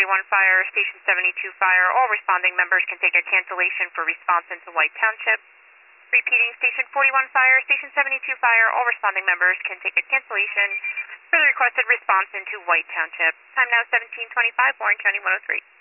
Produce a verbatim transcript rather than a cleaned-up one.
forty-one Fire, Station seventy-two Fire. All responding members can take a cancellation for response into White Township. Repeating, Station forty-one Fire, Station seventy-two Fire. All responding members can take a cancellation for the requested response into White Township. Time now seventeen twenty-five, Warren County one oh three.